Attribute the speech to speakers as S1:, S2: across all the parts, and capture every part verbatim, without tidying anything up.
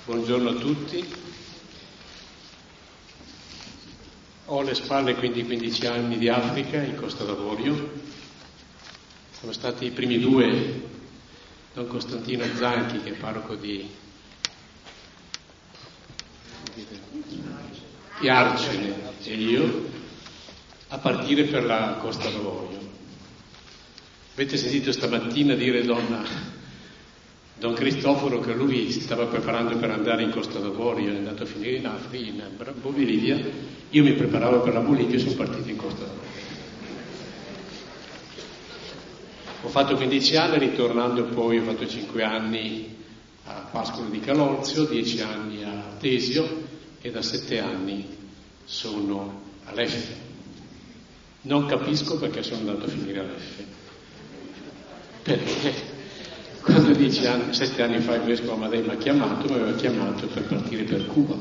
S1: Buongiorno a tutti. Ho alle spalle quindi quindici anni di Africa in Costa d'Avorio. Sono stati i primi due, Don Costantino Zanchi, che è parroco di, di Arcene, e io, a partire per la Costa d'Avorio. Avete sentito stamattina dire donna Don Cristoforo che lui si stava preparando per andare in Costa d'Avorio, è andato a finire in Africa, in Bolivia. Io mi preparavo per la Bolivia e sono partito in Costa d'Avorio. Ho fatto quindici anni, ritornando poi ho fatto cinque anni a Pascolo di Calolzio, dieci anni a Tesio e da sette anni sono all'Effe. Non capisco perché sono andato a finire all'Effe. Perché? Quando dieci anni, sette anni fa il vescovo Amadei mi ha chiamato, mi aveva chiamato per partire per Cuba.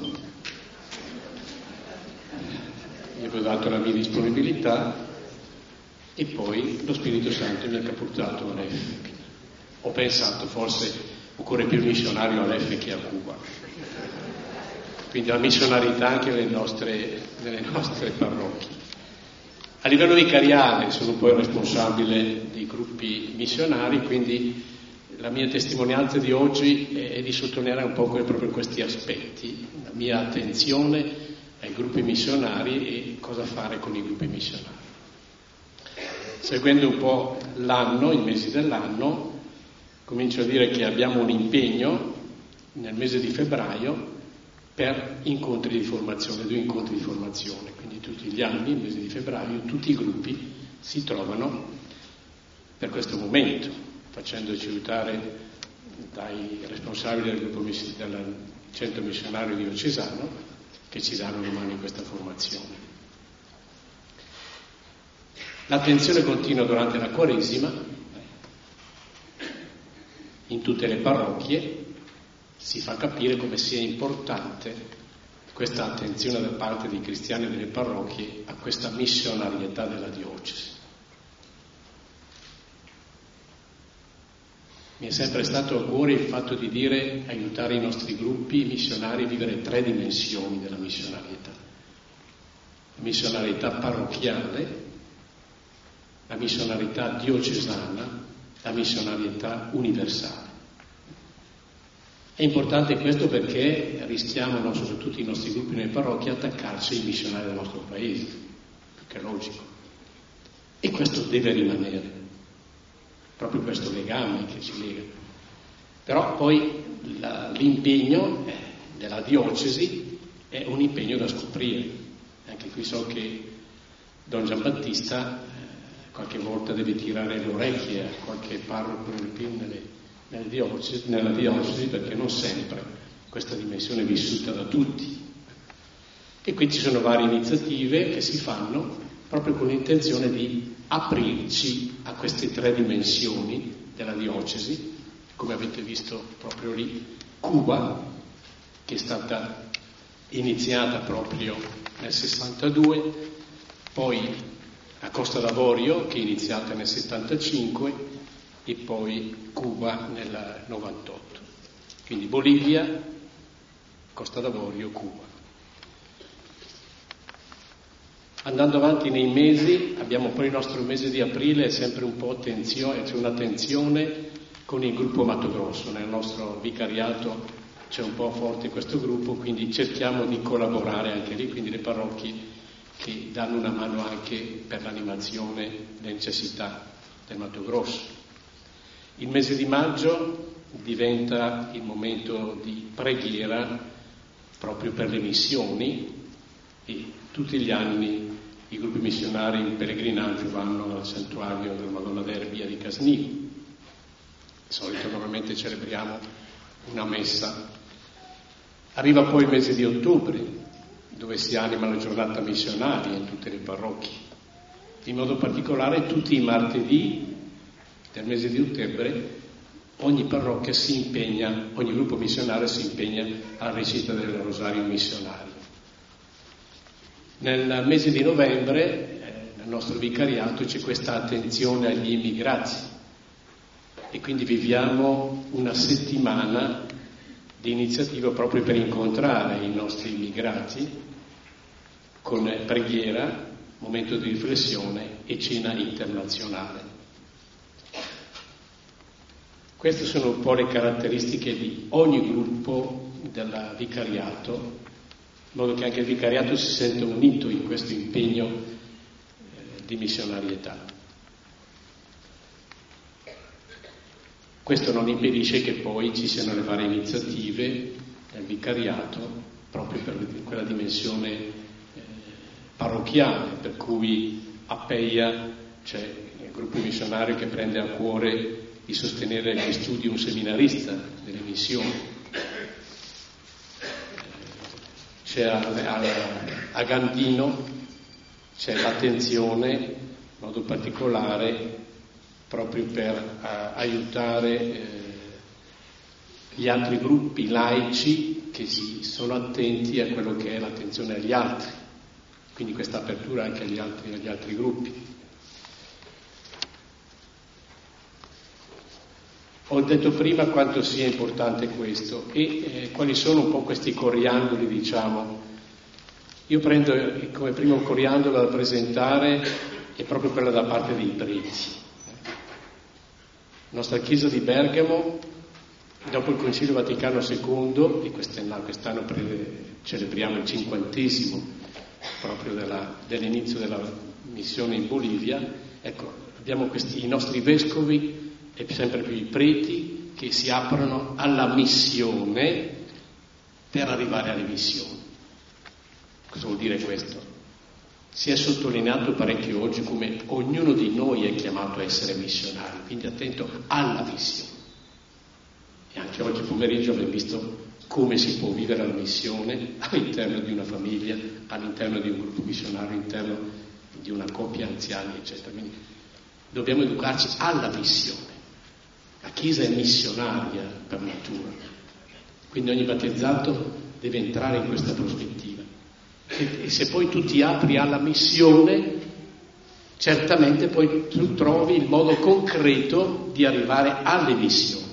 S1: Gli avevo dato la mia disponibilità e poi lo Spirito Santo mi ha catapultato all'Effe. Ho pensato, forse occorre più missionario all'Effe che a Cuba. Quindi la missionarietà anche nelle nostre, nelle nostre parrocchie. A livello vicariale sono poi responsabile dei gruppi missionari, quindi la mia testimonianza di oggi è di sottolineare un po' proprio questi aspetti, la mia attenzione ai gruppi missionari e cosa fare con i gruppi missionari. Seguendo un po' l'anno, i mesi dell'anno, comincio a dire che abbiamo un impegno nel mese di febbraio per incontri di formazione, due incontri di formazione, quindi tutti gli anni, nel mese di febbraio, tutti i gruppi si trovano per questo momento, facendoci aiutare dai responsabili del gruppo del centro missionario diocesano che ci danno una mano in questa formazione. L'attenzione continua durante la Quaresima in tutte le parrocchie si fa capire come sia importante questa attenzione da parte dei cristiani delle parrocchie a questa missionarietà della diocesi. Mi è sempre stato a cuore il fatto di dire aiutare i nostri gruppi missionari a vivere tre dimensioni della missionarietà. La missionarietà parrocchiale, la missionarietà diocesana, la missionarietà universale. È importante questo perché rischiamo, no, soprattutto i nostri gruppi nelle parrocchie, attaccarci ai missionari del nostro paese, perché è logico. E questo deve rimanere. Proprio questo legame che ci lega. Però poi la, l'impegno eh, della diocesi è un impegno da scoprire. Anche qui so che Don Giambattista eh, qualche volta deve tirare le orecchie a qualche parroco nelle, nelle diocesi, nella diocesi, perché non sempre questa dimensione è vissuta da tutti. E qui ci sono varie iniziative che si fanno proprio con l'intenzione di aprirci a queste tre dimensioni della diocesi, come avete visto proprio lì, Cuba, che è stata iniziata proprio nel sessantadue, poi la Costa d'Avorio, che è iniziata nel settantacinque, e poi Cuba nel novantotto. Quindi Bolivia, Costa d'Avorio, Cuba. Andando avanti nei mesi, abbiamo poi il nostro mese di aprile, è sempre un po' tensione, c'è una tensione con il gruppo Mato Grosso. Nel nostro vicariato c'è un po' forte questo gruppo, quindi cerchiamo di collaborare anche lì, quindi le parrocchie che danno una mano anche per l'animazione, le necessità del Mato Grosso. Il mese di maggio diventa il momento di preghiera proprio per le missioni e tutti gli anni i gruppi missionari in pellegrinaggio vanno al santuario della Madonna d'Erbia di Casnino. Di solito normalmente celebriamo una messa. Arriva poi il mese di ottobre, dove si anima la giornata missionaria in tutte le parrocchie. In modo particolare tutti i martedì del mese di ottobre ogni parrocchia si impegna, ogni gruppo missionario si impegna alla recita del rosario missionario. Nel mese di novembre, eh, nel nostro vicariato, c'è questa attenzione agli immigrati e quindi viviamo una settimana di iniziativa proprio per incontrare i nostri immigrati con preghiera, momento di riflessione e cena internazionale. Queste sono un po' le caratteristiche di ogni gruppo del vicariato, in modo che anche il vicariato si senta unito in questo impegno eh, di missionarietà. Questo non impedisce che poi ci siano le varie iniziative nel vicariato, proprio per quella dimensione eh, parrocchiale, per cui a Peia c'è il gruppo missionario che prende a cuore di sostenere gli studi un seminarista delle missioni. C'è a, a, a Gandino c'è l'attenzione in modo particolare proprio per a, aiutare eh, gli altri gruppi laici che si sono attenti a quello che è l'attenzione agli altri, quindi questa apertura anche agli altri, agli altri gruppi. Ho detto prima quanto sia importante questo e eh, quali sono un po' questi coriandoli, diciamo. Io prendo eh, come primo coriandolo da presentare è proprio quello da parte dei preti. La nostra chiesa di Bergamo, dopo il Concilio Vaticano secondo, e quest'anno, quest'anno pre- celebriamo il cinquantesimo proprio della, dell'inizio della missione in Bolivia, ecco, abbiamo questi, i nostri vescovi e sempre più i preti che si aprono alla missione per arrivare alle missioni. Cosa vuol dire questo? Si è sottolineato parecchio oggi come ognuno di noi è chiamato a essere missionario, quindi attento alla missione. E anche oggi pomeriggio abbiamo visto come si può vivere la missione all'interno di una famiglia, all'interno di un gruppo missionario, all'interno di una coppia anziani, eccetera. Quindi dobbiamo educarci alla missione. La Chiesa è missionaria per natura, quindi ogni battezzato deve entrare in questa prospettiva. E, e se poi tu ti apri alla missione, certamente poi tu trovi il modo concreto di arrivare alle missioni.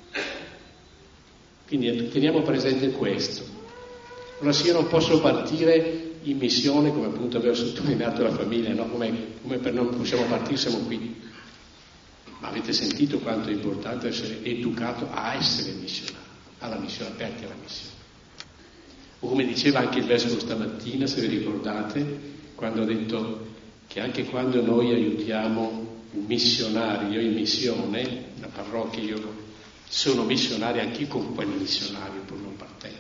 S1: Quindi teniamo presente questo. Allora se io non posso partire in missione, come appunto avevo sottolineato la famiglia, no? come, come per non possiamo partire, siamo qui. Ma avete sentito quanto è importante essere educato a essere missionario, alla missione, aperti alla missione. O come diceva anche il vescovo stamattina, se vi ricordate, quando ha detto che anche quando noi aiutiamo un missionario in missione, una parrocchia, io sono missionario anch'io con quel missionario pur non partendo.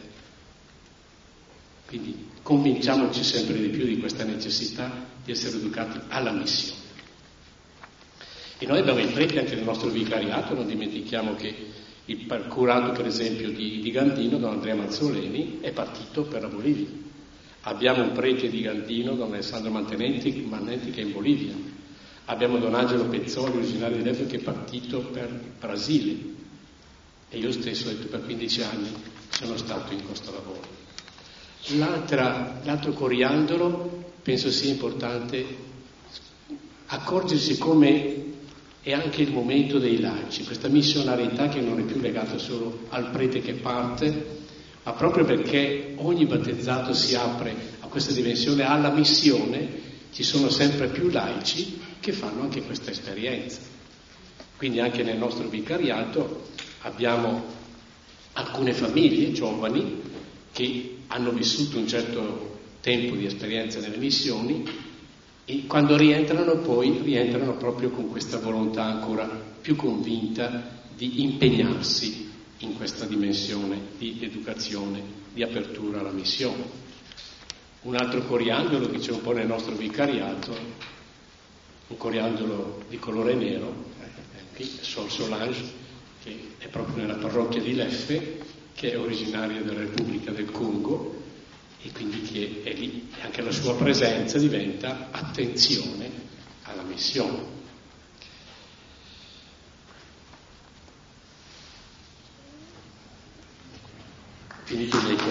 S1: Quindi convinciamoci sempre di più di questa necessità di essere educati alla missione. E noi abbiamo i preti anche nel nostro vicariato, non dimentichiamo che il curato per esempio di, di Gandino, don Andrea Mazzoleni, è partito per la Bolivia. Abbiamo un prete di Gandino, don Alessandro Mantenenti, Manenti, che è in Bolivia. Abbiamo don Angelo Pezzoli, originario di Leffe, che è partito per il Brasile. E io stesso, ho detto, per quindici anni sono stato in questo lavoro. L'altra, l'altro coriandolo penso sia importante accorgersi come è anche il momento dei laici, questa missionarietà che non è più legata solo al prete che parte, ma proprio perché ogni battezzato si apre a questa dimensione, alla missione, ci sono sempre più laici che fanno anche questa esperienza. Quindi anche nel nostro vicariato abbiamo alcune famiglie giovani che hanno vissuto un certo tempo di esperienza nelle missioni e quando rientrano poi rientrano proprio con questa volontà ancora più convinta di impegnarsi in questa dimensione di educazione, di apertura alla missione. Un altro coriandolo che c'è un po' nel nostro vicariato, un coriandolo di colore nero, qui Sor Solange, che è proprio nella parrocchia di Leffe, che è originaria della Repubblica del Congo, e quindi che è lì, anche la sua presenza diventa attenzione alla missione. Finito i miei